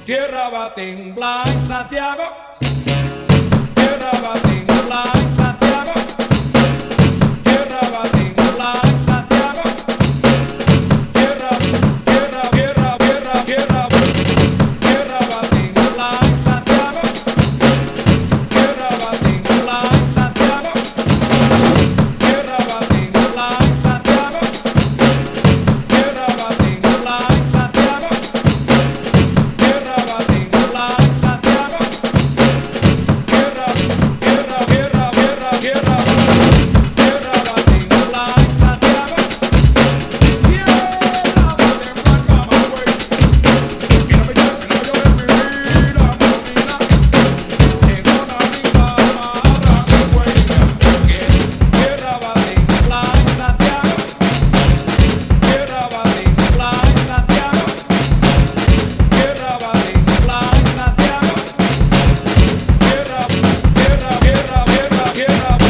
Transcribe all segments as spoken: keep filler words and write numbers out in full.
Tierra va a temblar en Santiago. Tierra va a temblar en Santiago. Tierra va a temblar en Santiago. Tierra, tierra, tierra, tierra, tierra. Tierra va a temblar en Santiago. Tierra va a temblar en Santiago. Tierra va a temblar en Santiago. Tierra va a temblar en Santiago. Tierra va a temblar en Santiago. Tierra, tierra, tierra, tierra, tierra. Tierra va a temblar en Santiago. Tierra va a temblar, come on, güey. Quiero ver, quiero ver mi vida, mamina. Tengo una vida amarrada, güey. Tierra va a temblar en Santiago. Tierra va a temblar en Santiago. Tierra va a temblar en Santiago. Tierra, tierra, tierra, tierra, tierra.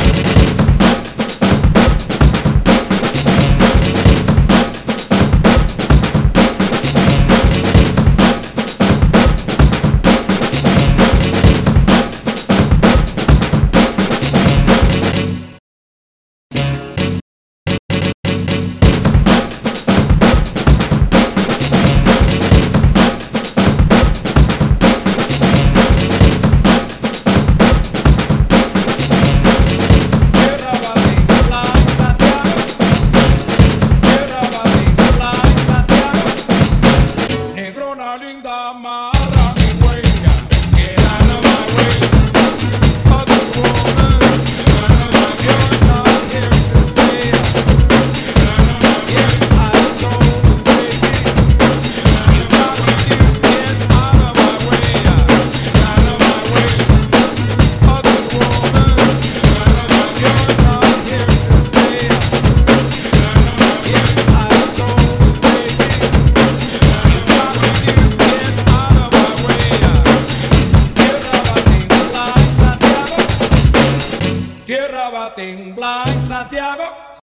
Tierra va a temblar en Santiago. Tierra va a temblar en Santiago. Negrona linda, amarra mi huella. Get out of my way. Other woman, you're not here to stay. Yes, I know, baby. You got to get out of my way. Out of my way. Other woman, you're not here to stay. Yes, I know, baby. You got to get out of my way. Tierra va a temblar en Santiago. Tierra va a temblar en Santiago.